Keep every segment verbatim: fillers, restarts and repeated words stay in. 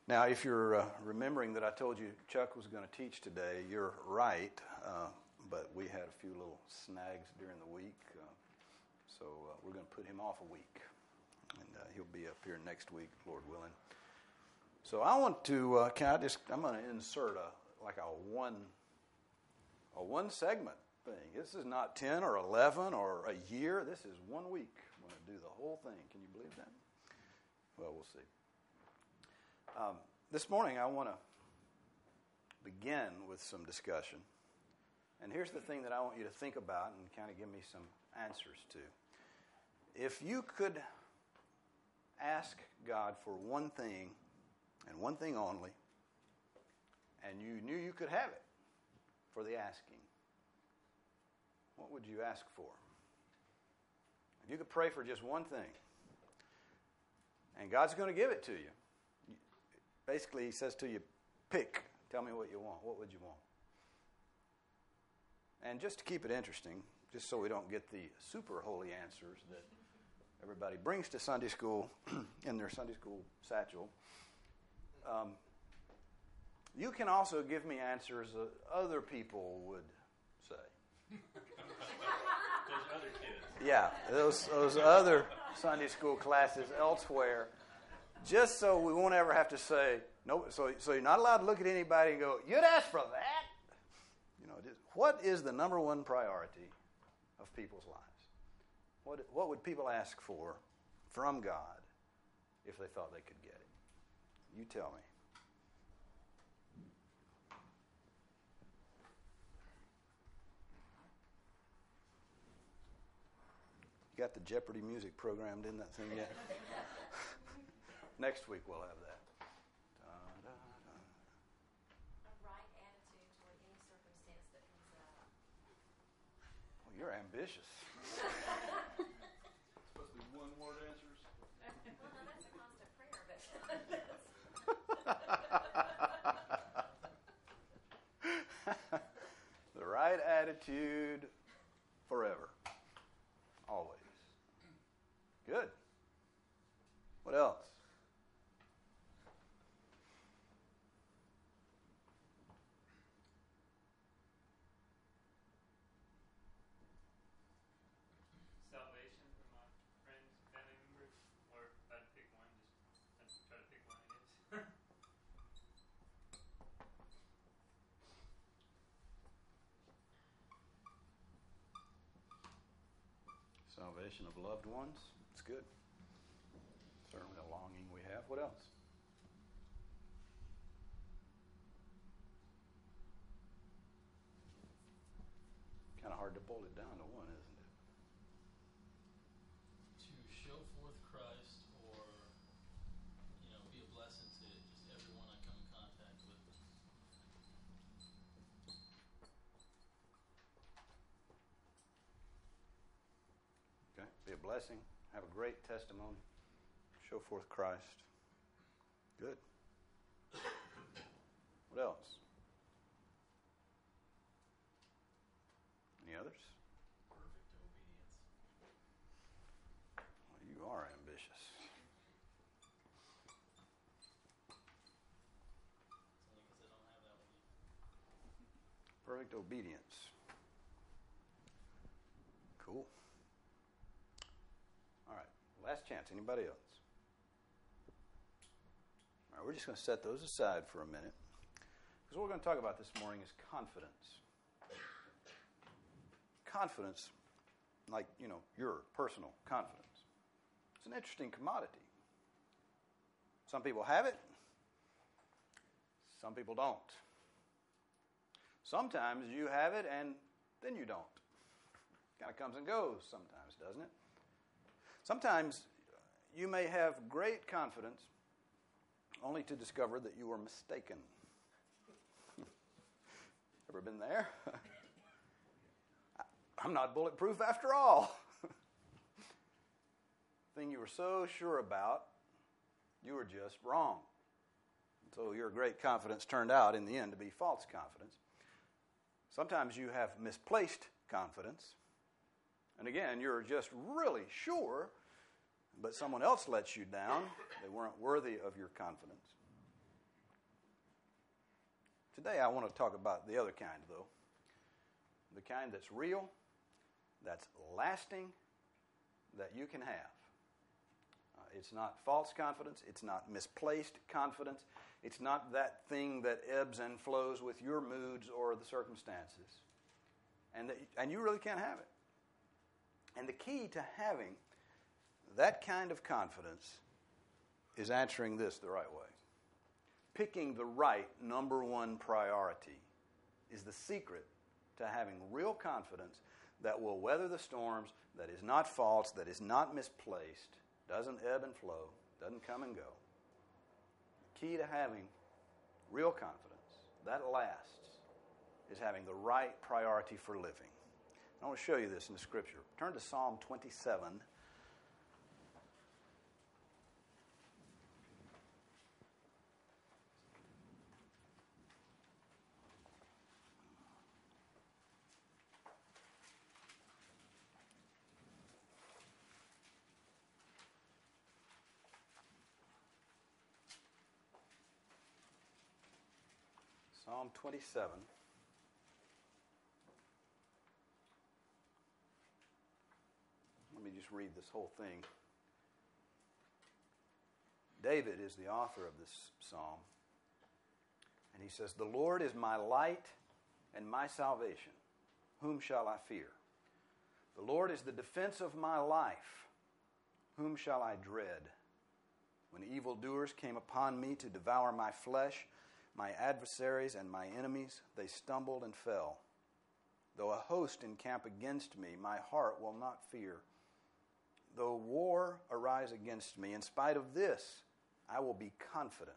Now, if you're uh, remembering that I told you Chuck was going to teach today, you're right, uh, but we had a few little snags during the week, uh, so uh, we're going to put him off a week, and uh, he'll be up here next week, Lord willing. So I want to, uh, can I just, I'm going to insert a like a one, a one segment thing. This is not ten or eleven or a year. This is one week. I'm going to do the whole thing. Can you believe that? Well, we'll see. Um, this morning, I want to begin with some discussion. And here's the thing that I want you to think about and kind of give me some answers to. If you could ask God for one thing, and one thing only, and you knew you could have it for the asking, what would you ask for? If you could pray for just one thing, and God's going to give it to you. Basically, he says to you, pick. Tell me what you want. What would you want? And just to keep it interesting, just so we don't get the super holy answers that everybody brings to Sunday school in their Sunday school satchel, um, you can also give me answers that other people would say. Those other kids. Yeah, those those other Sunday school classes elsewhere. Just so we won't ever have to say, no, so, so you're not allowed to look at anybody and go, you'd ask for that? You know, just, what is the number one priority of people's lives? What, what would people ask for from God if they thought they could get it? You tell me. You got the Jeopardy music programmed in that thing yet? Next week we'll have that. Da, da, da. A right attitude toward any circumstance that comes up. Well, you're ambitious. Supposed to be one-word answers. Well, no, that's a constant prayer, but The right attitude forever. Always. Good. What else? Salvation for my friends, family members, or if I'd pick one, just I'd try to pick one, I guess. Salvation of loved ones. It's good. Certainly a longing we have. What else? Kind of hard to boil it down to one, isn't it? To show forth Christ, or you know, be a blessing to just everyone I come in contact with. Okay. Be a blessing. Have a great testimony. Show forth Christ. Good. What else? Any others? Perfect obedience. Well, you are ambitious. It's only because I don't have that with you. Perfect obedience. Cool. All right. Last chance. Anybody else? All right. We're just going to set those aside for a minute. Because what we're going to talk about this morning is confidence. Confidence, like, you know, your personal confidence. It's an interesting commodity. Some people have it. Some people don't. Sometimes you have it and then you don't. Kind of comes and goes sometimes, doesn't it? Sometimes you may have great confidence only to discover that you were mistaken. Ever been there? I'm not bulletproof after all. Thing you were so sure about, you were just wrong. So your great confidence turned out in the end to be false confidence. Sometimes you have misplaced confidence. And again, you're just really sure, but someone else lets you down. They weren't worthy of your confidence. Today I want to talk about the other kind, though. The kind that's real, that's lasting, that you can have. Uh, it's not false confidence. It's not misplaced confidence. It's not that thing that ebbs and flows with your moods or the circumstances. And, that, and you really can't have it. And the key to having that kind of confidence is answering this the right way. Picking the right number one priority is the secret to having real confidence that will weather the storms, that is not false, that is not misplaced, doesn't ebb and flow, doesn't come and go. The key to having real confidence that lasts is having the right priority for living. I want to show you this in the Scripture. Turn to Psalm twenty-seven. Psalm twenty-seven. Let me just read this whole thing. David is the author of this psalm. And he says, "The Lord is my light and my salvation. Whom shall I fear? The Lord is the defense of my life. Whom shall I dread? When evildoers came upon me to devour my flesh, my adversaries and my enemies, they stumbled and fell. Though a host encamp against me, my heart will not fear. Though war arise against me, in spite of this, I will be confident.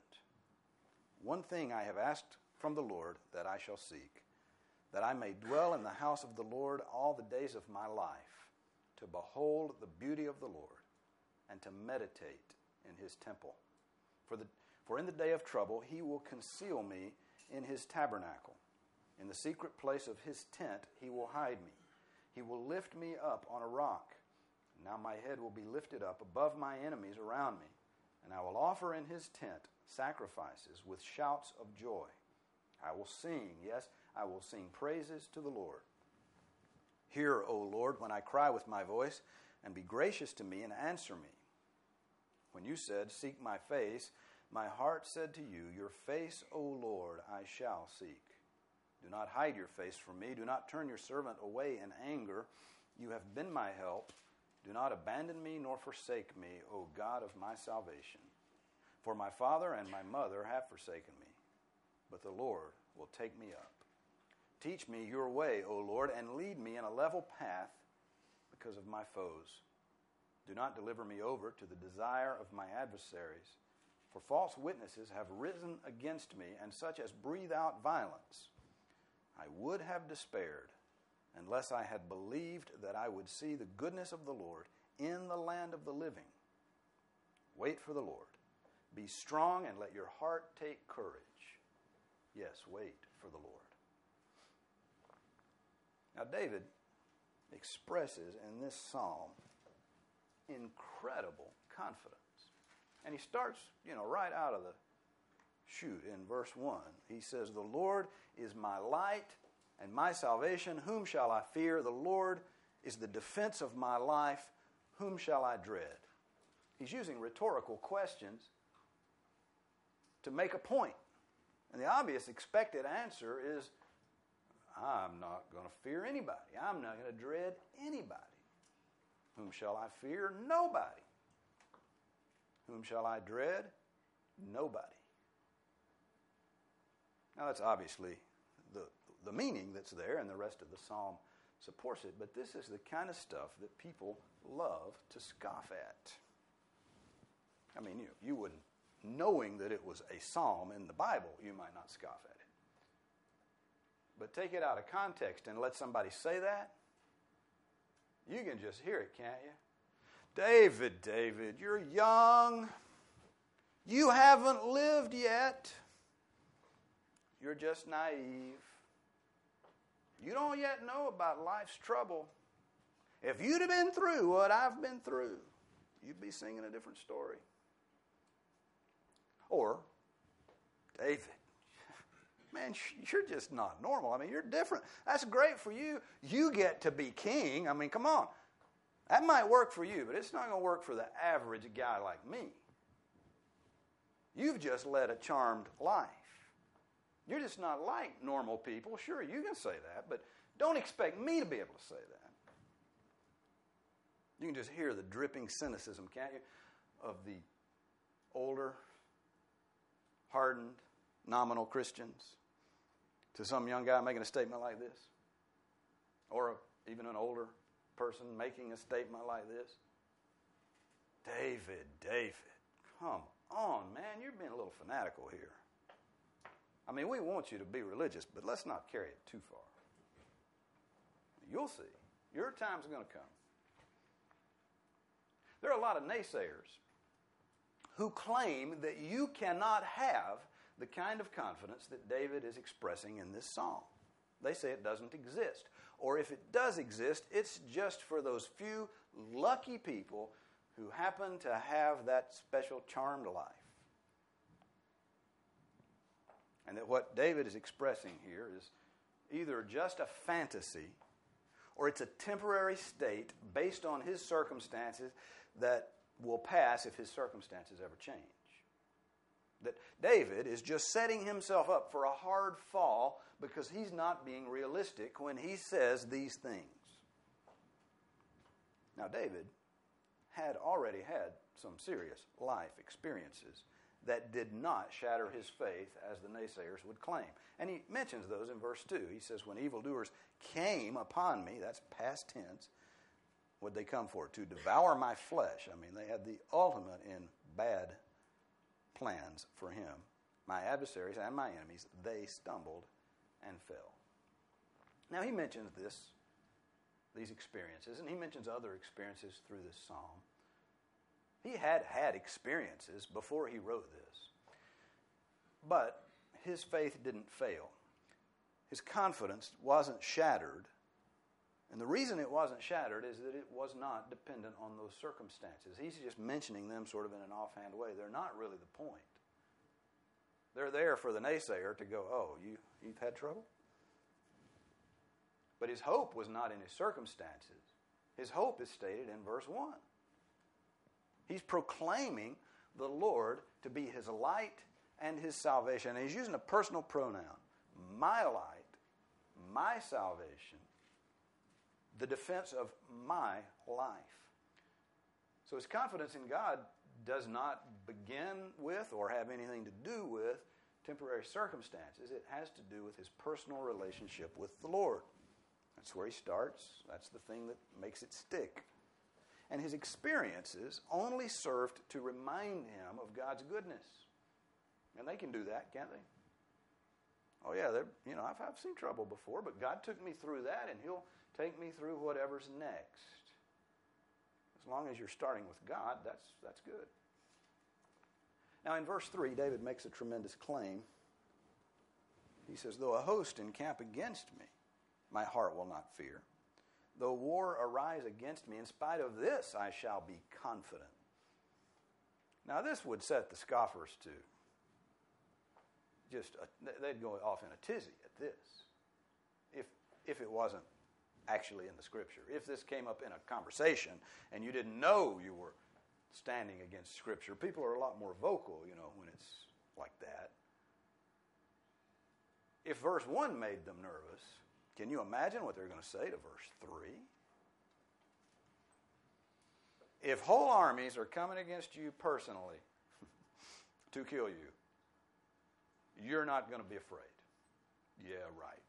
One thing I have asked from the Lord that I shall seek, that I may dwell in the house of the Lord all the days of my life, to behold the beauty of the Lord and to meditate in his temple. For the For in the day of trouble he will conceal me in his tabernacle. In the secret place of his tent he will hide me. He will lift me up on a rock. Now my head will be lifted up above my enemies around me, and I will offer in his tent sacrifices with shouts of joy. I will sing, yes, I will sing praises to the Lord. Hear, O Lord, when I cry with my voice, and be gracious to me and answer me. When you said, seek my face, my heart said to you, your face, O Lord, I shall seek. Do not hide your face from me. Do not turn your servant away in anger. You have been my help. Do not abandon me nor forsake me, O God of my salvation. For my father and my mother have forsaken me, but the Lord will take me up. Teach me your way, O Lord, and lead me in a level path because of my foes. Do not deliver me over to the desire of my adversaries. For false witnesses have risen against me, and such as breathe out violence. I would have despaired unless I had believed that I would see the goodness of the Lord in the land of the living. Wait for the Lord. Be strong and let your heart take courage. Yes, wait for the Lord. Now, David expresses in this psalm incredible confidence. And he starts, you know, right out of the chute in verse one. He says, the Lord is my light and my salvation. Whom shall I fear? The Lord is the defense of my life. Whom shall I dread? He's using rhetorical questions to make a point. And the obvious expected answer is, I'm not going to fear anybody. I'm not going to dread anybody. Whom shall I fear? Nobody. Whom shall I dread? Nobody. Now that's obviously the, the meaning that's there, and the rest of the psalm supports it, but this is the kind of stuff that people love to scoff at. I mean, you, you wouldn't, knowing that it was a psalm in the Bible, you might not scoff at it. But take it out of context and let somebody say that, you can just hear it, can't you? David, David, you're young. You haven't lived yet. You're just naive. You don't yet know about life's trouble. If you'd have been through what I've been through, you'd be singing a different story. Or, David, Man, you're just not normal. I mean, you're different. That's great for you. You get to be king. I mean, come on. That might work for you, but it's not going to work for the average guy like me. You've just led a charmed life. You're just not like normal people. Sure, you can say that, but don't expect me to be able to say that. You can just hear the dripping cynicism, can't you, of the older, hardened, nominal Christians to some young guy making a statement like this, or a, even an older person making a statement like this. David, David, come on, man, you're being a little fanatical here. I mean, we want you to be religious, but let's not carry it too far. You'll see. Your time's going to come. There are a lot of naysayers who claim that you cannot have the kind of confidence that David is expressing in this psalm. They say it doesn't exist. Or if it does exist, it's just for those few lucky people who happen to have that special charmed life. And that what David is expressing here is either just a fantasy or it's a temporary state based on his circumstances that will pass if his circumstances ever change. That David is just setting himself up for a hard fall because he's not being realistic when he says these things. Now, David had already had some serious life experiences that did not shatter his faith as the naysayers would claim. And he mentions those in verse two. He says, when evildoers came upon me, that's past tense, what'd they come for? To devour my flesh. I mean, they had the ultimate in bad plans for him. My adversaries and my enemies, they stumbled and fell. Now he mentions this, these experiences, and he mentions other experiences through this psalm. He had had experiences before he wrote this. But his faith didn't fail. His confidence wasn't shattered. And the reason it wasn't shattered is that it was not dependent on those circumstances. He's just mentioning them sort of in an offhand way. They're not really the point. They're there for the naysayer to go, oh, you, you've had trouble? But his hope was not in his circumstances. His hope is stated in verse one. He's proclaiming the Lord to be his light and his salvation. And he's using a personal pronoun. My light, my salvation, the defense of my life. So his confidence in God does not begin with or have anything to do with temporary circumstances. It has to do with his personal relationship with the Lord. That's where he starts. That's the thing that makes it stick. And his experiences only served to remind him of God's goodness. And they can do that, can't they? Oh yeah, you know, I've, I've seen trouble before, but God took me through that, and he'll take me through whatever's next. As long as you're starting with God, that's that's good. Now in verse three, David makes a tremendous claim. He says, though a host encamp against me, my heart will not fear. Though war arise against me, in spite of this I shall be confident. Now this would set the scoffers to just, a, they'd go off in a tizzy at this. If, if it wasn't actually in the Scripture. If this came up in a conversation and you didn't know you were standing against Scripture, people are a lot more vocal, you know, when it's like that. If verse one made them nervous, can you imagine what they're going to say to verse three? If whole armies are coming against you personally to kill you, you're not going to be afraid. Yeah, right.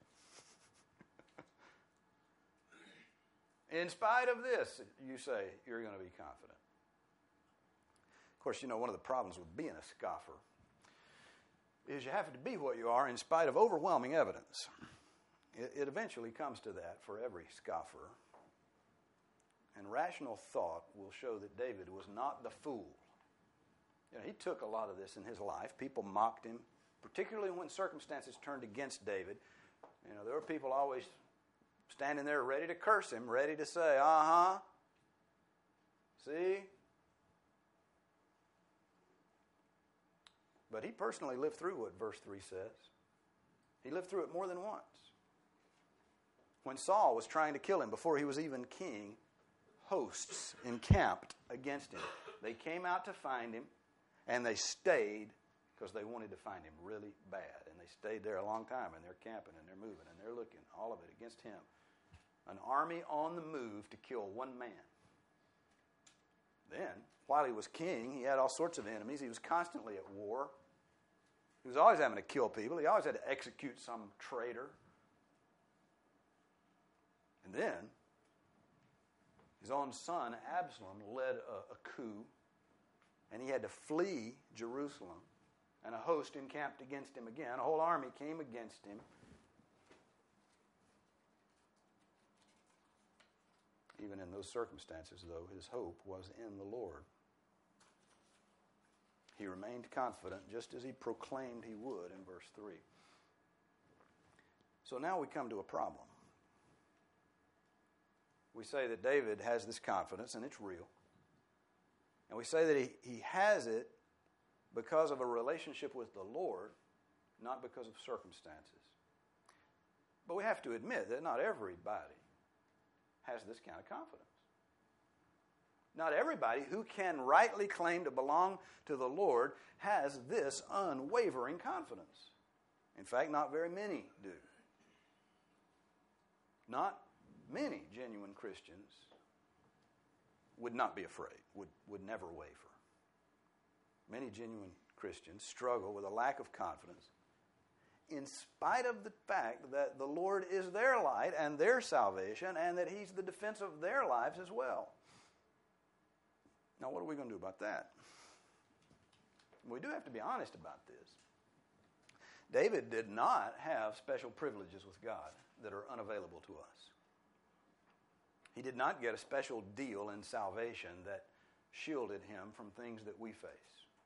In spite of this, you say you're going to be confident. Of course, you know, one of the problems with being a scoffer is you have to be what you are in spite of overwhelming evidence. It, it eventually comes to that for every scoffer. And rational thought will show that David was not the fool. You know, he took a lot of this in his life. People mocked him, particularly when circumstances turned against David. You know, there were people always standing there ready to curse him, ready to say, uh-huh, see? But he personally lived through what verse three says. He lived through it more than once. When Saul was trying to kill him before he was even king, hosts encamped against him. They came out to find him, and they stayed because they wanted to find him really bad. And they stayed there a long time, and they're camping, and they're moving, and they're looking, all of it against him. An army on the move to kill one man. Then, while he was king, he had all sorts of enemies. He was constantly at war. He was always having to kill people. He always had to execute some traitor. And then, his own son, Absalom, led a, a coup, and he had to flee Jerusalem. And a host encamped against him again. A whole army came against him. Even in those circumstances, though, his hope was in the Lord. He remained confident, just as he proclaimed he would in verse three. So now we come to a problem. We say that David has this confidence, and it's real. And we say that he, he has it because of a relationship with the Lord, not because of circumstances. But we have to admit that not everybody has this kind of confidence. Not everybody who can rightly claim to belong to the Lord has this unwavering confidence. In fact, not very many do. Not many genuine Christians would not be afraid, would, would never waver. Many genuine Christians struggle with a lack of confidence in spite of the fact that the Lord is their light and their salvation and that He's the defense of their lives as well. Now, what are we going to do about that? We do have to be honest about this. David did not have special privileges with God that are unavailable to us. He did not get a special deal in salvation that shielded him from things that we face.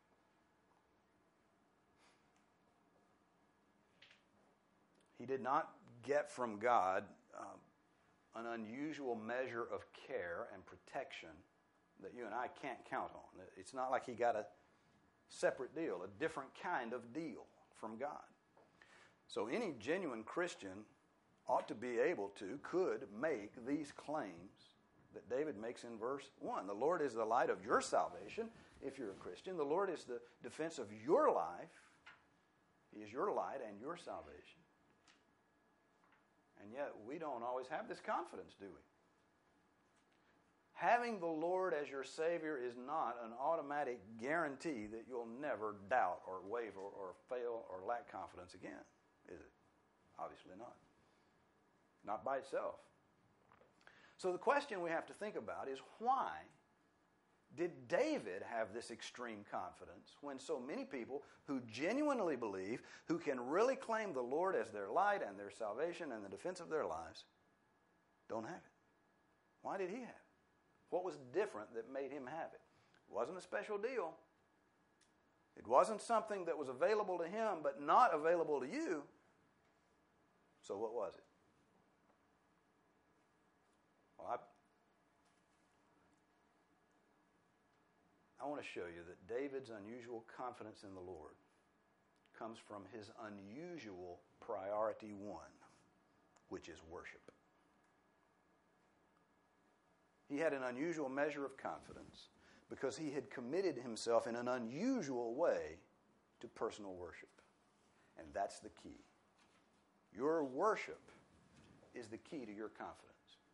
He did not get from God um, an unusual measure of care and protection that you and I can't count on. It's not like he got a separate deal, a different kind of deal from God. So any genuine Christian ought to be able to, could make these claims that David makes in verse one. The Lord is the light of your salvation, if you're a Christian. The Lord is the defense of your life. He is your light and your salvation. And yet, we don't always have this confidence, do we? Having the Lord as your Savior is not an automatic guarantee that you'll never doubt or waver or fail or lack confidence again, is it? Obviously not. Not by itself. So the question we have to think about is, why did David have this extreme confidence when so many people who genuinely believe, who can really claim the Lord as their light and their salvation and the defense of their lives, don't have it? Why did he have it? What was different that made him have it? It wasn't a special deal. It wasn't something that was available to him but not available to you. So what was it? Well, I, I want to show you that David's unusual confidence in the Lord comes from his unusual priority one, which is worship. He had an unusual measure of confidence because he had committed himself in an unusual way to personal worship. And that's the key. Your worship is the key to your confidence.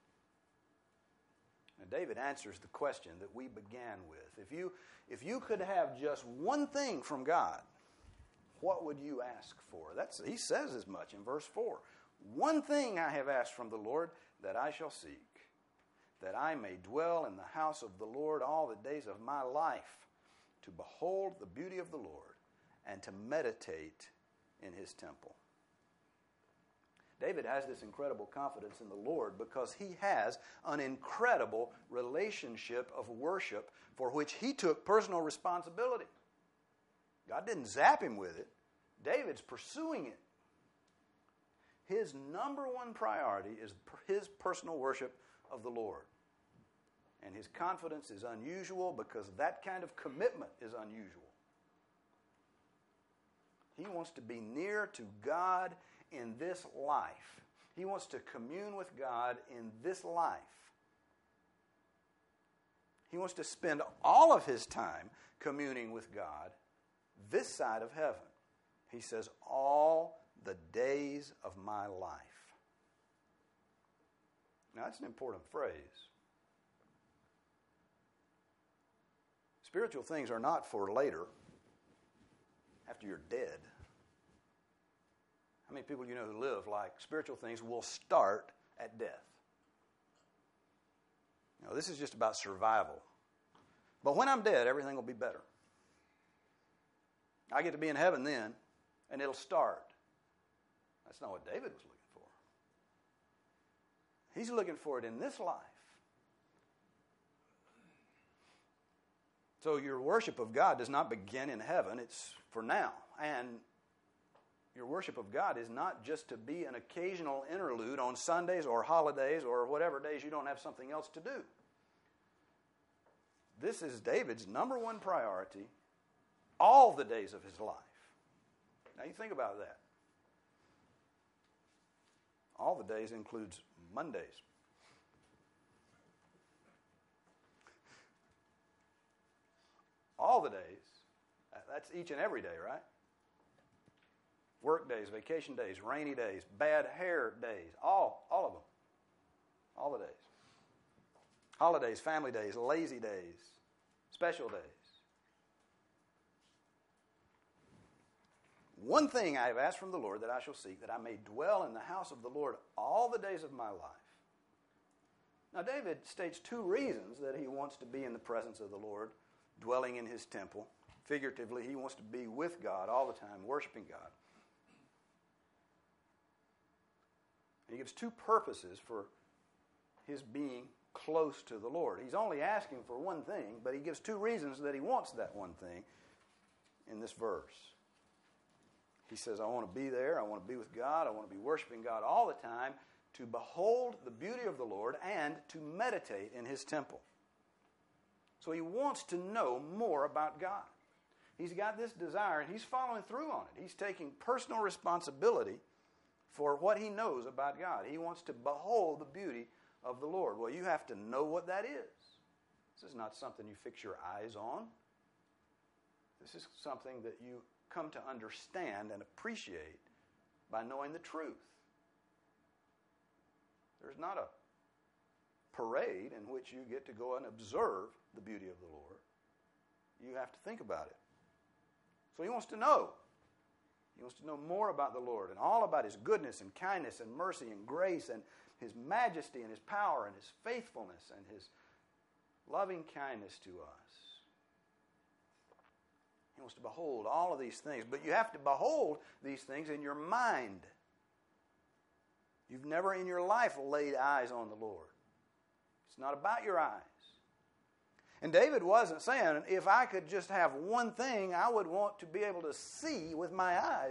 Now, David answers the question that we began with. If you, if you could have just one thing from God, what would you ask for? That's, he says as much in verse four. One thing I have asked from the Lord that I shall seek, that I may dwell in the house of the Lord all the days of my life, to behold the beauty of the Lord and to meditate in His temple. David has this incredible confidence in the Lord because he has an incredible relationship of worship for which he took personal responsibility. God didn't zap him with it. David's pursuing it. His number one priority is his personal worship of the Lord. And his confidence is unusual because that kind of commitment is unusual. He wants to be near to God in this life. He wants to commune with God in this life. He wants to spend all of his time communing with God this side of heaven. He says, all the days of my life. Now, that's an important phrase. Spiritual things are not for later, after you're dead. How many people you know who live like spiritual things will start at death? No, this is just about survival. But when I'm dead, everything will be better. I get to be in heaven then, and it'll start. That's not what David was looking for. He's looking for it in this life. So your worship of God does not begin in heaven. It's for now. And your worship of God is not just to be an occasional interlude on Sundays or holidays or whatever days you don't have something else to do. This is David's number one priority all the days of his life. Now you think about that. All the days includes Mondays. All the days. That's each and every day, right? Work days, vacation days, rainy days, bad hair days. All, all of them. All the days. Holidays, family days, lazy days, special days. One thing I have asked from the Lord that I shall seek, that I may dwell in the house of the Lord all the days of my life. Now, David states two reasons that he wants to be in the presence of the Lord, dwelling in his temple. Figuratively, he wants to be with God all the time, worshiping God. He gives two purposes for his being close to the Lord. He's only asking for one thing, but he gives two reasons that he wants that one thing in this verse. He says, I want to be there, I want to be with God, I want to be worshiping God all the time, to behold the beauty of the Lord and to meditate in his temple. So he wants to know more about God. He's got this desire and he's following through on it. He's taking personal responsibility for what he knows about God. He wants to behold the beauty of the Lord. Well, you have to know what that is. This is not something you fix your eyes on. This is something that you come to understand and appreciate by knowing the truth. There's not a parade in which you get to go and observe the beauty of the Lord. You have to think about it. So he wants to know. He wants to know more about the Lord and all about his goodness and kindness and mercy and grace and his majesty and his power and his faithfulness and his loving kindness to us. He wants to behold all of these things. But you have to behold these things in your mind. You've never in your life laid eyes on the Lord. It's not about your eyes. And David wasn't saying, if I could just have one thing, I would want to be able to see with my eyes.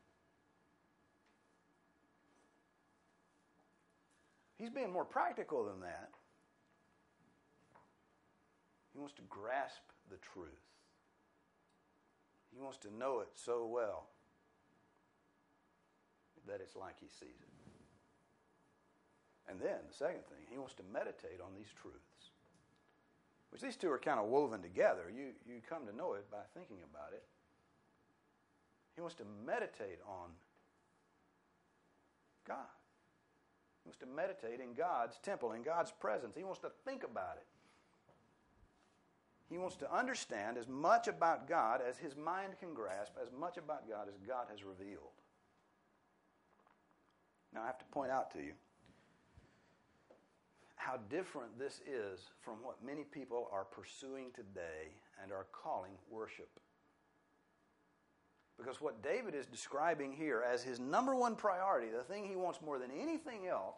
He's being more practical than that. He wants to grasp the truth. He wants to know it so well that it's like he sees it. And then, the second thing, he wants to meditate on these truths. Which these two are kind of woven together. You, you come to know it by thinking about it. He wants to meditate on God. He wants to meditate in God's temple, in God's presence. He wants to think about it. He wants to understand as much about God as his mind can grasp, as much about God as God has revealed. Now, I have to point out to you how different this is from what many people are pursuing today and are calling worship. Because what David is describing here as his number one priority, the thing he wants more than anything else,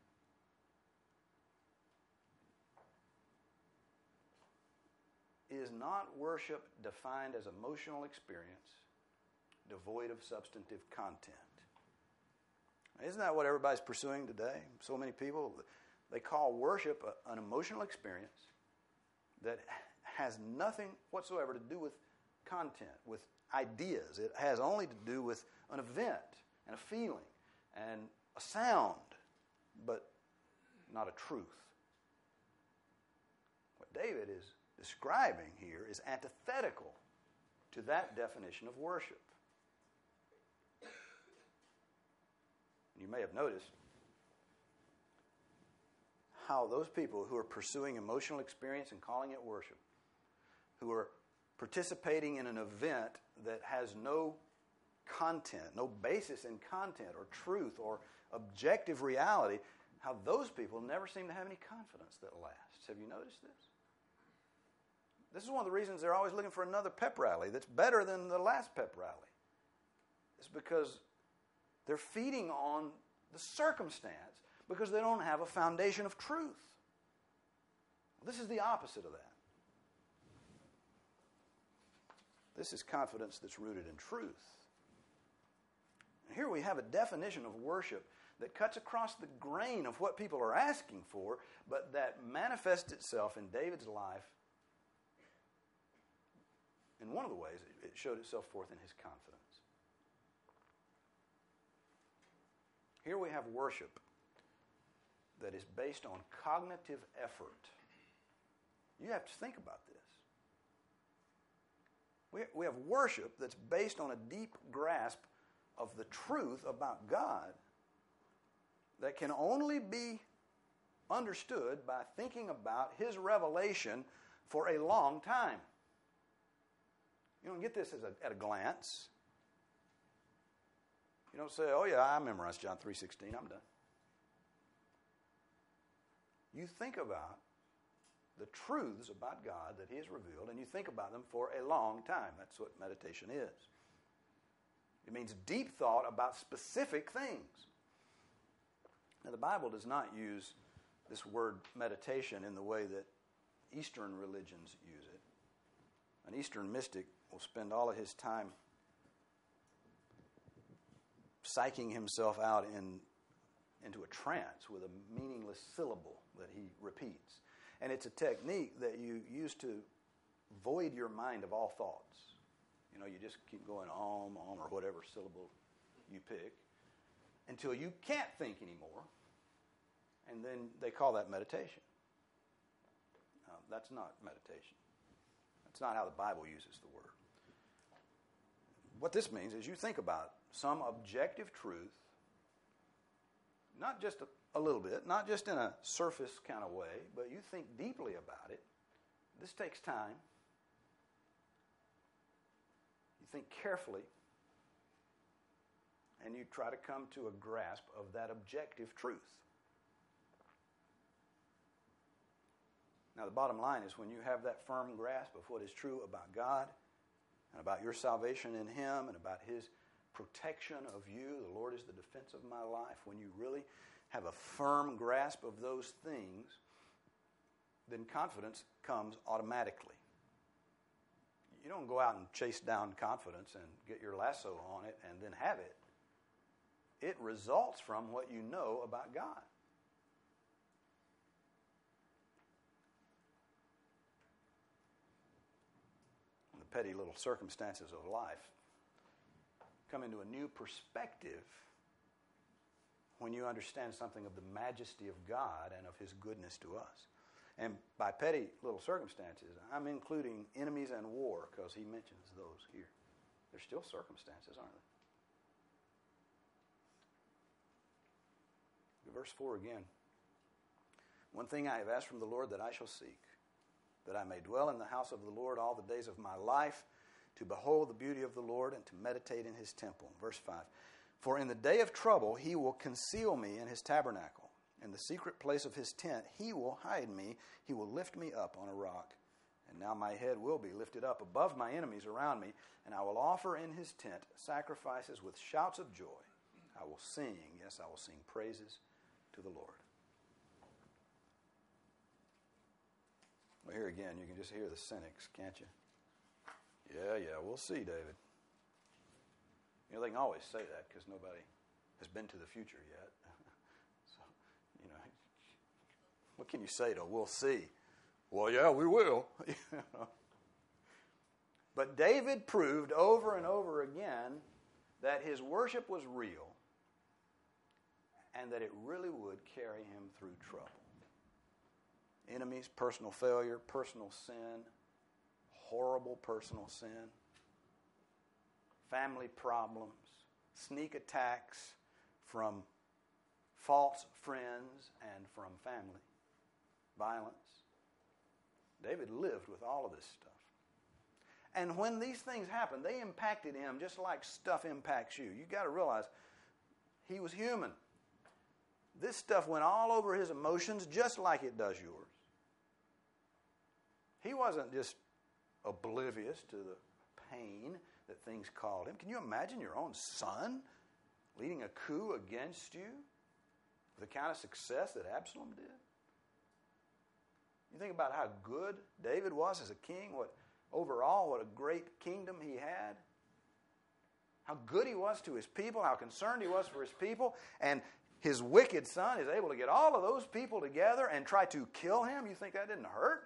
is not worship defined as emotional experience, devoid of substantive content. Isn't that what everybody's pursuing today? So many people, they call worship a, an emotional experience that has nothing whatsoever to do with content, with ideas. It has only to do with an event and a feeling. and a sound, but not a truth. What David is describing here is antithetical to that definition of worship. You may have noticed how those people who are pursuing emotional experience and calling it worship, who are participating in an event that has no content, no basis in content or truth or objective reality, how those people never seem to have any confidence that lasts. Have you noticed this? This is one of the reasons they're always looking for another pep rally that's better than the last pep rally. It's because they're feeding on the circumstance because they don't have a foundation of truth. This is the opposite of that. This is confidence that's rooted in truth. And here we have a definition of worship that cuts across the grain of what people are asking for, but that manifests itself in David's life. In one of the ways, it showed itself forth in his confidence. Here we have worship that is based on cognitive effort. You have to think about this. We, we have worship that's based on a deep grasp of the truth about God that can only be understood by thinking about His revelation for a long time. You don't get this as a, at a glance. You don't say, oh yeah, I memorized John three sixteen, I'm done. You think about the truths about God that He has revealed, and you think about them for a long time. That's what meditation is. It means deep thought about specific things. Now, the Bible does not use this word meditation in the way that Eastern religions use it. An Eastern mystic will spend all of his time psyching himself out in, into a trance with a meaningless syllable that he repeats. And it's a technique that you use to void your mind of all thoughts. You know, you just keep going om, om, or whatever syllable you pick until you can't think anymore. And then they call that meditation. Uh, that's not meditation. That's not how the Bible uses the word. What this means is you think about some objective truth, not just a, a little bit, not just in a surface kind of way, but you think deeply about it. This takes time. You think carefully, and you try to come to a grasp of that objective truth. Now, the bottom line is when you have that firm grasp of what is true about God and about your salvation in Him and about His protection of you, the Lord is the defense of my life, when you really have a firm grasp of those things, then confidence comes automatically. You don't go out and chase down confidence and get your lasso on it and then have it. It results from what you know about God. The petty little circumstances of life come into a new perspective when you understand something of the majesty of God and of His goodness to us. And by petty little circumstances, I'm including enemies and war, because he mentions those here. They're still circumstances, aren't they? Verse four again. One thing I have asked from the Lord that I shall seek, that I may dwell in the house of the Lord all the days of my life, to behold the beauty of the Lord and to meditate in His temple. Verse five. For in the day of trouble He will conceal me in His tabernacle. In the secret place of His tent He will hide me. He will lift me up on a rock. And now my head will be lifted up above my enemies around me, and I will offer in His tent sacrifices with shouts of joy. I will sing, yes, I will sing praises to the Lord. Well, here again, you can just hear the cynics, can't you? Yeah, yeah, we'll see, David. You know, they can always say that because nobody has been to the future yet. So, you know, what can you say to we'll see? Well, yeah, we will. You know? But David proved over and over again that his worship was real and that it really would carry him through trouble. Enemies, personal failure, personal sin, horrible personal sin, family problems, sneak attacks from false friends and from family, violence. David lived with all of this stuff. And when these things happened, they impacted him just like stuff impacts you. You've got to realize he was human. This stuff went all over his emotions just like it does yours. He wasn't just oblivious to the pain that things called him. Can you imagine your own son leading a coup against you with the kind of success that Absalom did? You think about how good David was as a king, what overall, what a great kingdom he had. How good he was to his people, how concerned he was for his people, and his wicked son is able to get all of those people together and try to kill him. You think that didn't hurt?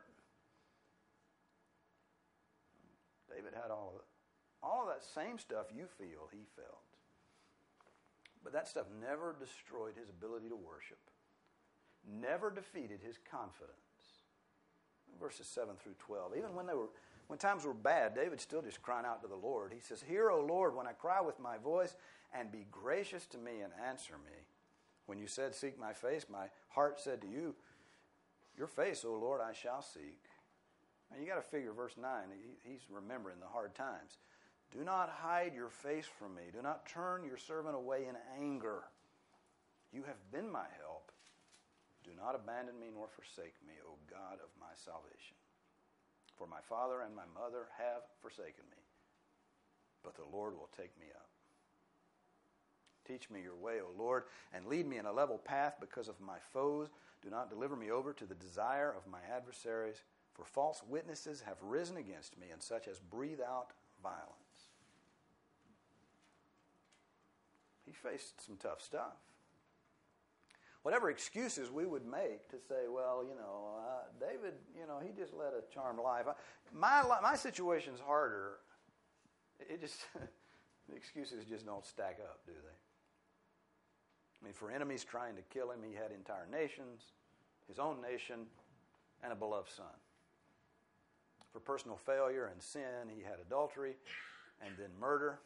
David had all of it. All of that same stuff you feel, he felt. But that stuff never destroyed his ability to worship. Never defeated his confidence. Verses seven through twelve. Even when they were when times were bad, David's still just crying out to the Lord. He says, "Hear, O Lord, when I cry with my voice, and be gracious to me and answer me. When you said, seek my face, my heart said to you, your face, O Lord, I shall seek." Now you got to figure verse nine. He, he's remembering the hard times. "Do not hide your face from me. Do not turn your servant away in anger. You have been my help. Do not abandon me nor forsake me, O God of my salvation. For my father and my mother have forsaken me, but the Lord will take me up. Teach me your way, O Lord, and lead me in a level path because of my foes. Do not deliver me over to the desire of my adversaries, for false witnesses have risen against me, and such as breathe out violence." He faced some tough stuff. Whatever excuses we would make to say, well, you know, uh, David, you know, he just led a charmed life. My my situation's harder. It just the excuses just don't stack up, do they? I mean, for enemies trying to kill him, he had entire nations, his own nation, and a beloved son. For personal failure and sin, he had adultery and then murder.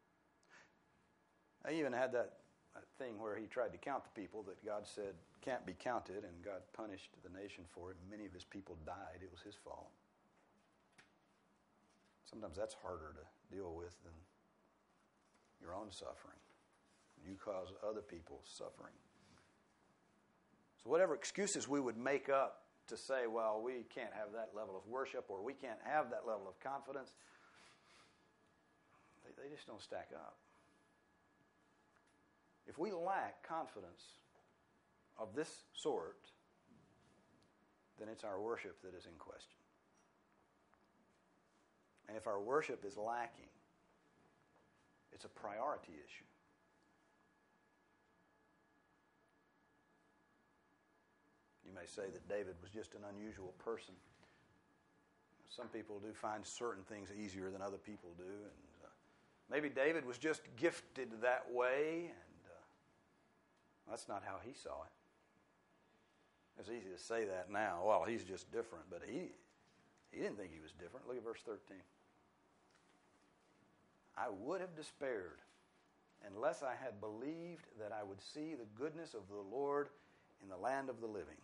I even had that That thing where he tried to count the people that God said can't be counted, and God punished the nation for it. Many of his people died. It was his fault. Sometimes that's harder to deal with than your own suffering. You cause other people's suffering. So whatever excuses we would make up to say, well, we can't have that level of worship, or we can't have that level of confidence, they, they just don't stack up. If we lack confidence of this sort, then it's our worship that is in question. And if our worship is lacking, it's a priority issue. You may say that David was just an unusual person. Some people do find certain things easier than other people do, and uh, maybe David was just gifted that way. That's not how he saw it. It's easy to say that now. Well, he's just different, but he he didn't think he was different. Look at verse thirteen. "I would have despaired unless I had believed that I would see the goodness of the Lord in the land of the living."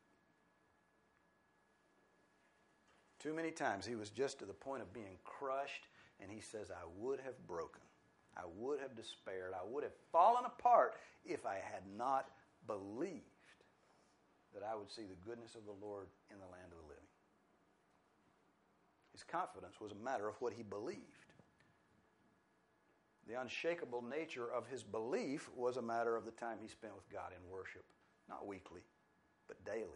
Too many times he was just to the point of being crushed, and he says, "I would have broken. I would have despaired. I would have fallen apart if I had not believed that I would see the goodness of the Lord in the land of the living." His confidence was a matter of what he believed. The unshakable nature of his belief was a matter of the time he spent with God in worship, not weekly, but daily.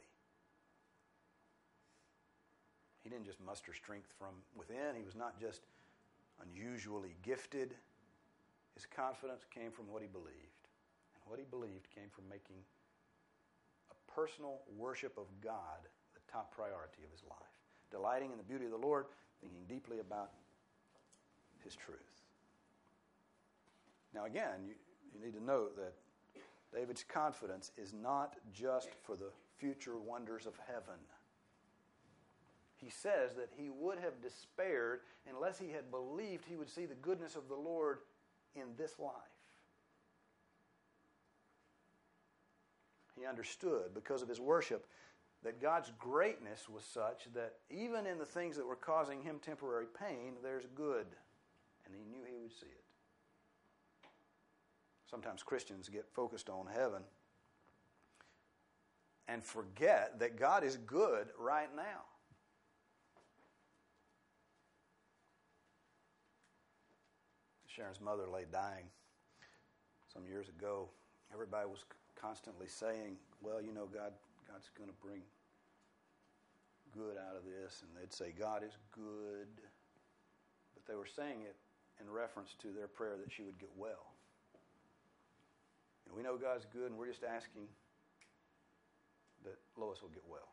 He didn't just muster strength from within. He was not just unusually gifted. His confidence came from what he believed. And what he believed came from making a personal worship of God the top priority of his life. Delighting in the beauty of the Lord, thinking deeply about his truth. Now again, you, you need to note that David's confidence is not just for the future wonders of heaven. He says that he would have despaired unless he had believed he would see the goodness of the Lord in this life. He understood, because of his worship, that God's greatness was such that even in the things that were causing him temporary pain, there's good. And he knew he would see it. Sometimes Christians get focused on heaven and forget that God is good right now. Sharon's mother lay dying some years ago. Everybody was constantly saying, well, you know, God, God's going to bring good out of this. And they'd say, God is good. But they were saying it in reference to their prayer that she would get well. And we know God's good, and we're just asking that Lois will get well.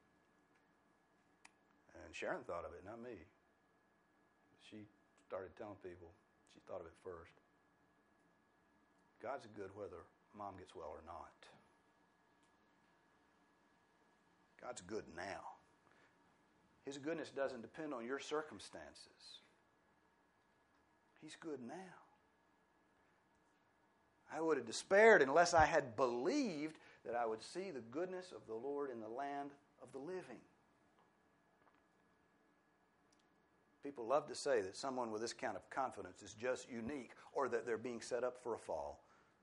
And Sharon thought of it, not me. She started telling people. She thought of it first. God's good whether Mom gets well or not. God's good now. His goodness doesn't depend on your circumstances. He's good now. I would have despaired unless I had believed that I would see the goodness of the Lord in the land of the living. People love to say that someone with this kind of confidence is just unique, or that they're being set up for a fall.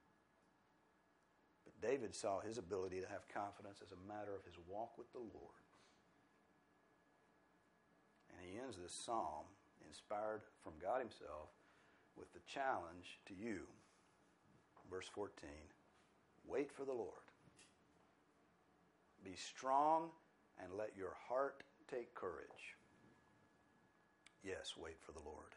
But David saw his ability to have confidence as a matter of his walk with the Lord. And he ends this psalm, inspired from God himself, with the challenge to you. Verse fourteen, wait for the Lord. Be strong and let your heart take courage. Yes, wait for the Lord.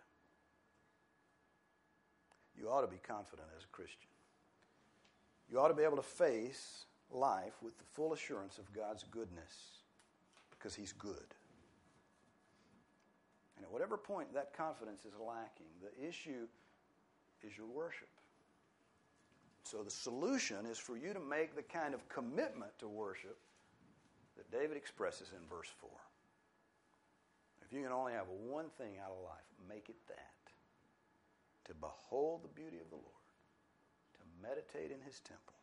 You ought to be confident as a Christian. You ought to be able to face life with the full assurance of God's goodness, because he's good. And at whatever point that confidence is lacking, the issue is your worship. So the solution is for you to make the kind of commitment to worship that David expresses in verse four. If you can only have one thing out of life, make it that. To behold the beauty of the Lord. To meditate in his temple.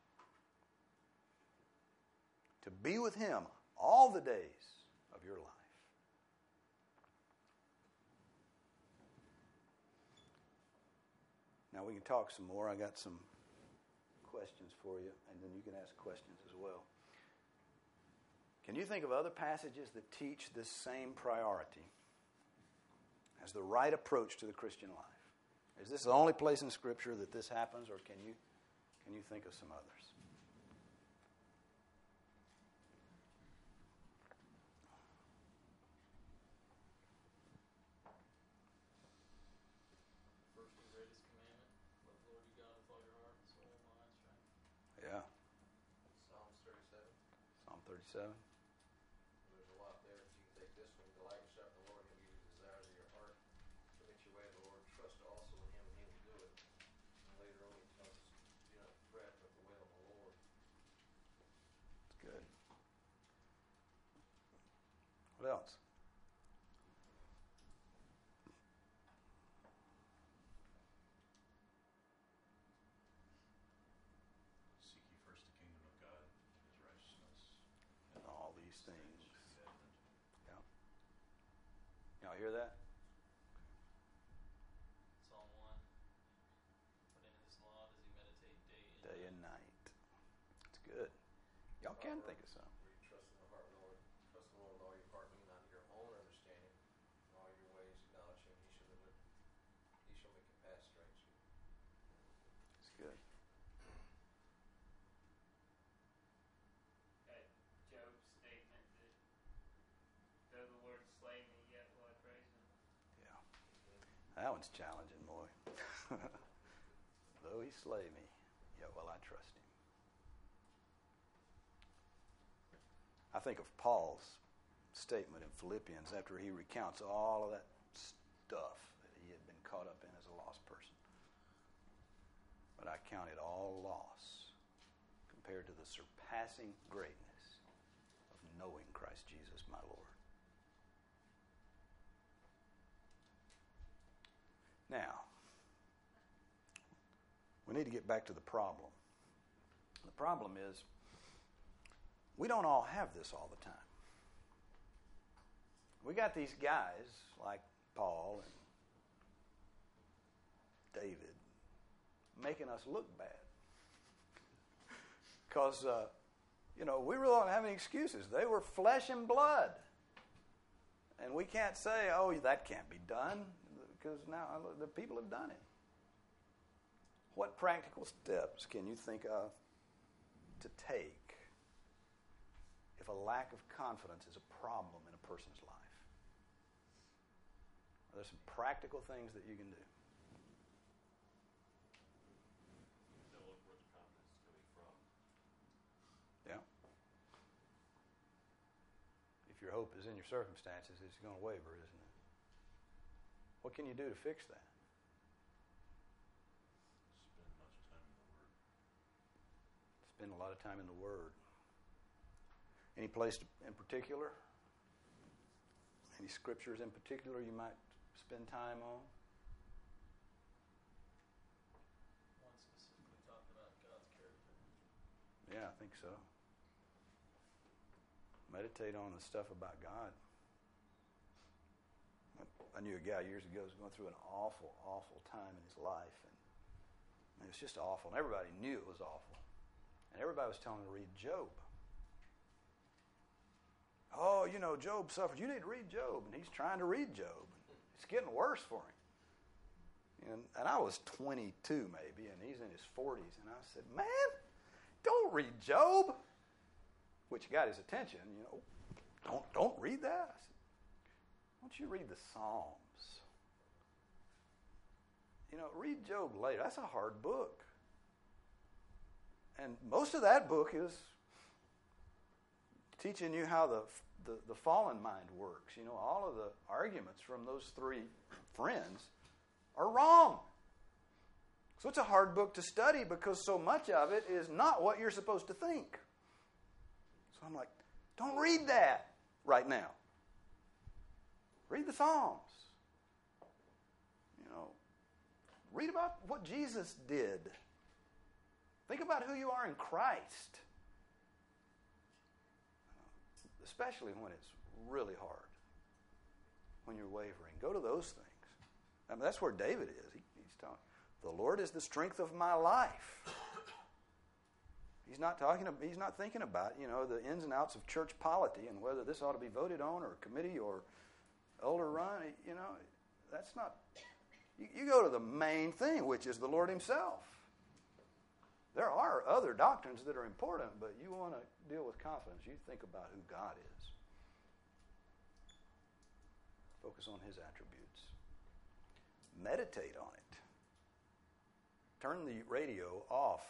To be with him all the days of your life. Now we can talk some more. I got some questions for you, and then you can ask questions as well. Can you think of other passages that teach this same priority as the right approach to the Christian life? Is this the only place in Scripture that this happens, or can you can you think of some others? First and greatest commandment, love the Lord your God with all your heart, soul, mind, strength. Yeah. Psalms thirty-seven. Psalm thirty-seven. There's a lot there. If you can take this one, delight yourself in the Lord, he'll give you the desires of your heart. Commit your way to the Lord, trust also in him, and he will do it. And later on he tells us, do not fret, but the way of the Lord. That's good. What else? Seek ye first the kingdom of God and his righteousness. And all these things. shall be added unto you. Yeah. Y'all hear that? Psalm one. But in his law does he meditate day and Day night. and night. It's good. Y'all can think of some. Where you trust in the heart of the Lord. Trust in the Lord with all your heart, lean not to your own understanding. In all your ways acknowledge him, he shall deliver. He shall make your path straight. It's good. That Job's statement that though the Lord slay me, yet will I praise him. Yeah. That one's challenging, boy. Though he slay me, yet will I trust him. I think of Paul's statement in Philippians after he recounts all of that stuff that he had been caught up in as a lost person. But I count it all loss compared to the surpassing greatness of knowing Christ Jesus my Lord. Now, we need to get back to the problem. The problem is, we don't all have this all the time. We got these guys like Paul and David making us look bad. Because, uh, you know, we really don't have any excuses. They were flesh and blood. And we can't say, oh, that can't be done, because now the people have done it. What practical steps can you think of to take if a lack of confidence is a problem in a person's life? Are there some practical things that you can do? Know where the confidence is coming from. Yeah. If your hope is in your circumstances, it's going to waver, isn't it? What can you do to fix that? Spend much time in the Word. Spend a lot of time in the Word. Any place in particular? Any scriptures in particular you might spend time on? One specifically talked about God's character. Yeah, I think so. Meditate on the stuff about God. I knew a guy years ago who was going through an awful, awful time in his life. And it was just awful. And everybody knew it was awful. And everybody was telling him to read Job. Oh, you know, Job suffered. You need to read Job. And he's trying to read Job. It's getting worse for him. And, and I was twenty-two maybe, and he's in his forties. And I said, man, don't read Job. Which got his attention, you know. Don't, don't read that. I said, why don't you read the Psalms? You know, read Job later. That's a hard book. And most of that book is teaching you how the, the, the fallen mind works. You know, all of the arguments from those three friends are wrong. So it's a hard book to study because so much of it is not what you're supposed to think. So I'm like, don't read that right now. Read the Psalms. You know, read about what Jesus did. Think about who you are in Christ. Especially when it's really hard. When you're wavering. Go to those things. I mean, that's where David is. He, he's telling, the Lord is the strength of my life. He's not talking. He's not thinking about, you know, the ins and outs of church polity and whether this ought to be voted on or a committee or elder run. You know, that's not. You, you go to the main thing, which is the Lord Himself. There are other doctrines that are important, but you want to deal with confidence. You think about who God is. Focus on His attributes. Meditate on it. Turn the radio off.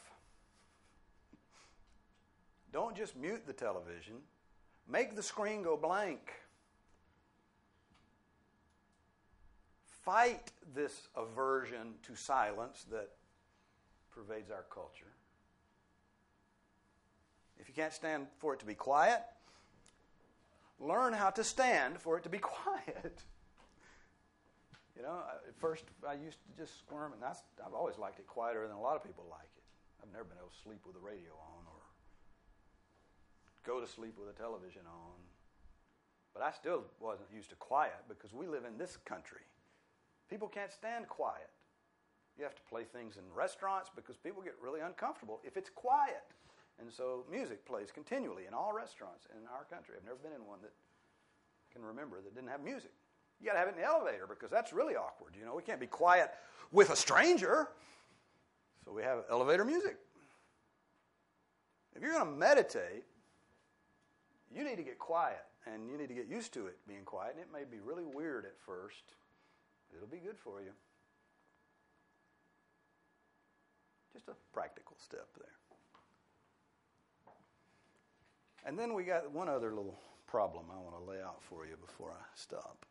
Don't just mute the television. Make the screen go blank. Fight this aversion to silence that pervades our culture. If you can't stand for it to be quiet, learn how to stand for it to be quiet. You know, at first I used to just squirm, and that's, I've always liked it quieter than a lot of people like it. I've never been able to sleep with the radio on or go to sleep with the television on. But I still wasn't used to quiet because we live in this country. People can't stand quiet. You have to play things in restaurants because people get really uncomfortable if it's quiet. And so music plays continually in all restaurants in our country. I've never been in one that I can remember that didn't have music. You got to have it in the elevator because that's really awkward. You know, we can't be quiet with a stranger. So we have elevator music. If you're going to meditate, you need to get quiet, and you need to get used to it being quiet. And it may be really weird at first. It'll be good for you. Just a practical step there. And then we got one other little problem I want to lay out for you before I stop.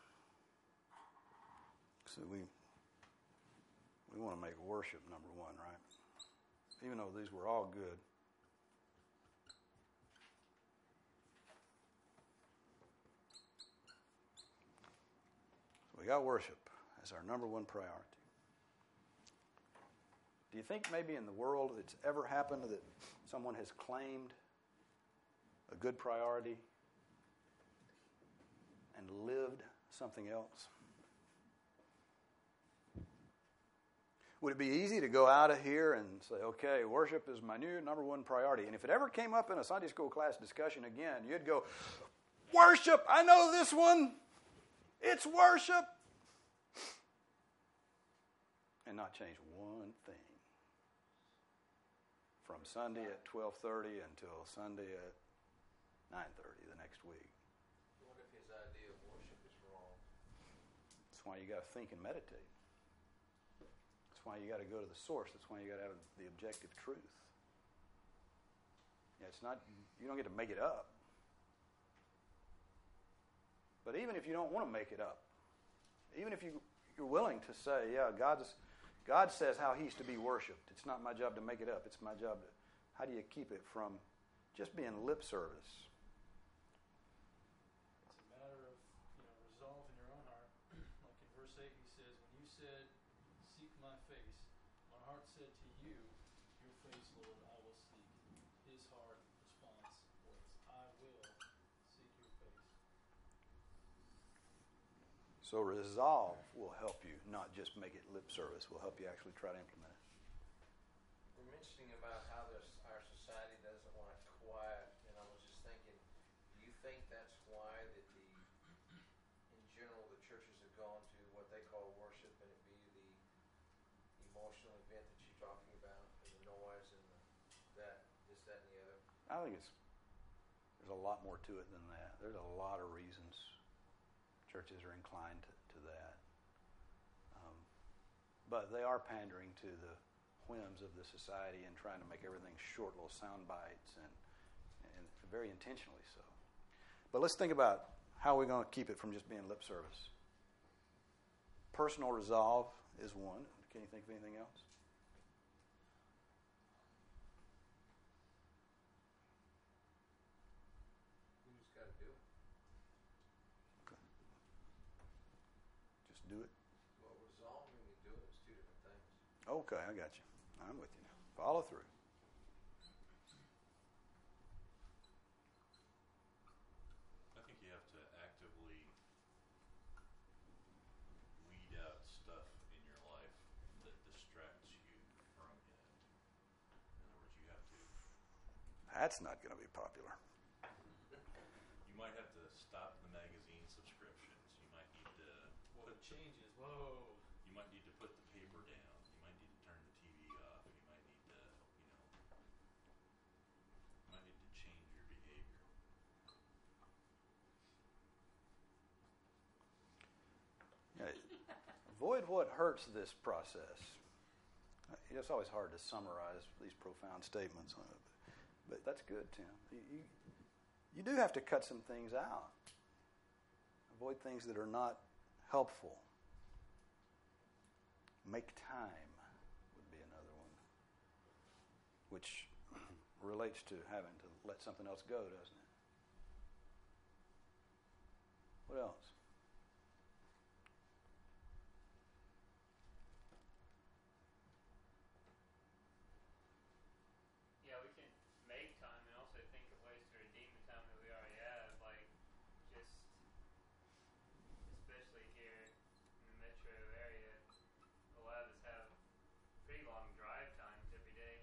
So we we want to make worship number one, right? Even though these were all good, We got worship as our number one priority. Do you think maybe in the world it's ever happened that someone has claimed a good priority and lived something else? Would it be easy to go out of here and say, okay, worship is my new number one priority? And if it ever came up in a Sunday school class discussion again, you'd go, worship, I know this one. It's worship. And not change one thing. From Sunday at twelve thirty until Sunday at nine thirty the next week. What if his idea of worship is wrong? That's why you got to think and meditate. That's why you got to go to the source. That's why you got to have the objective truth. Yeah, it's not, you don't get to make it up. But even if you don't want to make it up, even if you, you're willing to say, yeah, God's, God says how he's to be worshipped. It's not my job to make it up. It's my job to, how do you keep it from just being lip service? It's a matter of, you know, resolve in your own heart. Like in verse eight, he says, when you said, seek my face, my heart said to you, your face, Lord, I will seek. His heart response was, I will seek your face. So resolve will help you, not just make it lip service. Will help you actually try to implement it. We're mentioning about how this, our society doesn't want it quiet, and I was just thinking, do you think that's why that the, in general, the churches have gone to what they call worship, and it be the emotional event that you're talking about, and the noise and the, that, this, that, and the other? I think it's there's a lot more to it than that. There's a lot of reasons churches are inclined to, to that. Um, but they are pandering to the whims of the society and trying to make everything short little sound bites, and, and very intentionally so. But let's think about how we're going to keep it from just being lip service. Personal resolve is one. Can you think of anything else? You just got to do it. Just do it. Well, resolving and do it is two different things. Okay, I got you. I'm with you now. Follow through. I think you have to actively weed out stuff in your life that distracts you from it. In other words, you have to, That's not going to be popular. you might have to stop the magazine subscriptions. You might need to What put the, changes? Whoa. you might need to put the paper down. You might need to turn the T V off. You might need to, you know, you might need to change your behavior. Yeah, avoid what hurts this process. It's always hard to summarize these profound statements, but that's good, Tim. You, you, you do have to cut some things out. Avoid things that are not helpful. Make time would be another one, which relates to having to let something else go, doesn't it? What else? Yeah, we can make time and also think of ways to redeem the time that we already have, like just, especially here in the metro area, a lot of us have pretty long drive times every day.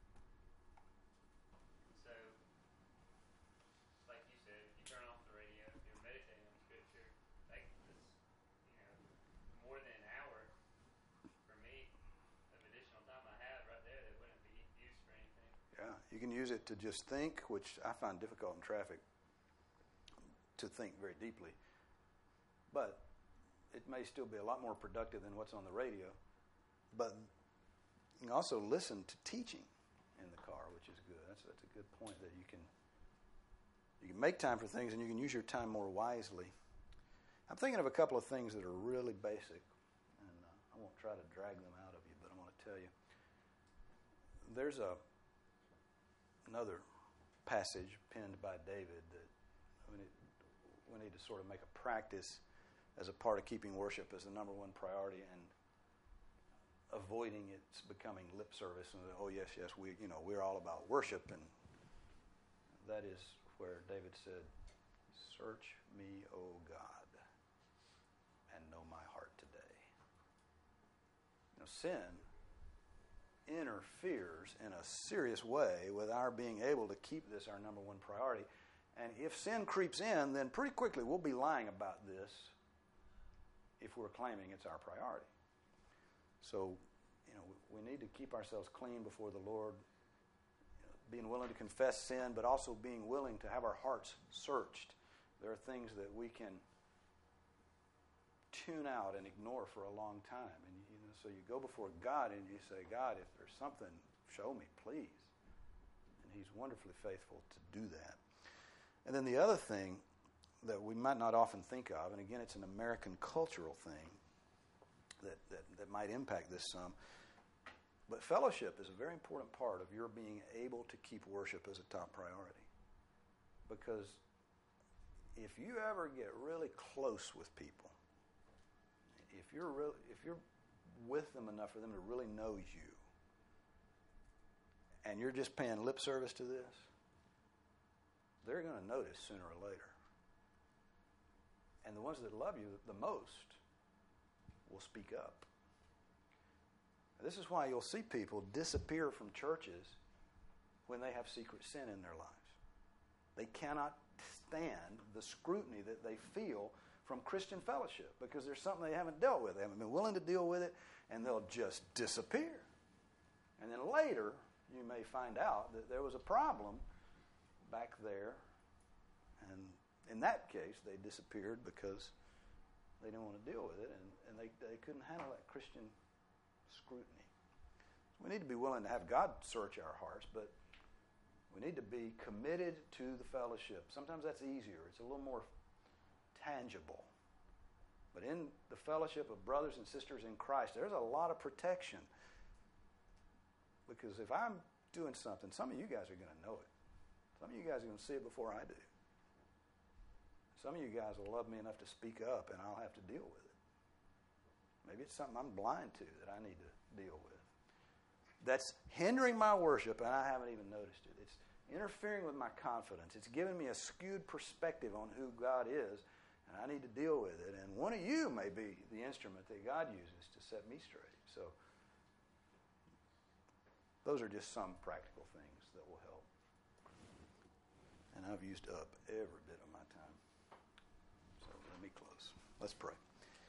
So, like you said, if you turn off the radio, if you're meditating on scripture, like this, you know, more than an hour for me of additional time I have right there that wouldn't be used for anything. Yeah, you can use it to just think, which I find difficult in traffic, to think very deeply. But it may still be a lot more productive than what's on the radio. But you can also listen to teaching in the car, which is good. That's that's a good point, that you can you can make time for things and you can use your time more wisely. I'm thinking of a couple of things that are really basic, and uh, I won't try to drag them out of you, but I want to tell you. There's a another passage penned by David that we need, we need to sort of make a practice as a part of keeping worship as the number one priority and avoiding its becoming lip service and oh yes, yes, we you know we're all about worship, and that is where David said, "Search me, O God, and know my heart today." You know, sin interferes in a serious way with our being able to keep this our number one priority. And if sin creeps in, then pretty quickly we'll be lying about this if we're claiming it's our priority. So, you know, we need to keep ourselves clean before the Lord, you know, being willing to confess sin, but also being willing to have our hearts searched. There are things that we can tune out and ignore for a long time. And you know, so you go before God and you say, God, if there's something, show me, please. And He's wonderfully faithful to do that. And then the other thing that we might not often think of, and again, it's an American cultural thing that, that, that might impact this some, but fellowship is a very important part of your being able to keep worship as a top priority. Because if you ever get really close with people, if you're really, if you're with them enough for them to really know you, and you're just paying lip service to this, they're going to notice sooner or later. And the ones that love you the most will speak up. This is why you'll see people disappear from churches when they have secret sin in their lives. They cannot stand the scrutiny that they feel from Christian fellowship because there's something they haven't dealt with. They haven't been willing to deal with it, and they'll just disappear. And then later, you may find out that there was a problem back there, and in that case, they disappeared because they didn't want to deal with it, and, and they, they couldn't handle that Christian scrutiny. We need to be willing to have God search our hearts, but we need to be committed to the fellowship. Sometimes that's easier. It's a little more tangible. But in the fellowship of brothers and sisters in Christ, there's a lot of protection. Because if I'm doing something, some of you guys are going to know it. Some of you guys are going to see it before I do. Some of you guys will love me enough to speak up, and I'll have to deal with it. Maybe it's something I'm blind to that I need to deal with. That's hindering my worship, and I haven't even noticed it. It's interfering with my confidence. It's giving me a skewed perspective on who God is, and I need to deal with it. And one of you may be the instrument that God uses to set me straight. So those are just some practical things that will help. And I've used up every bit of my time. So let me close. Let's pray.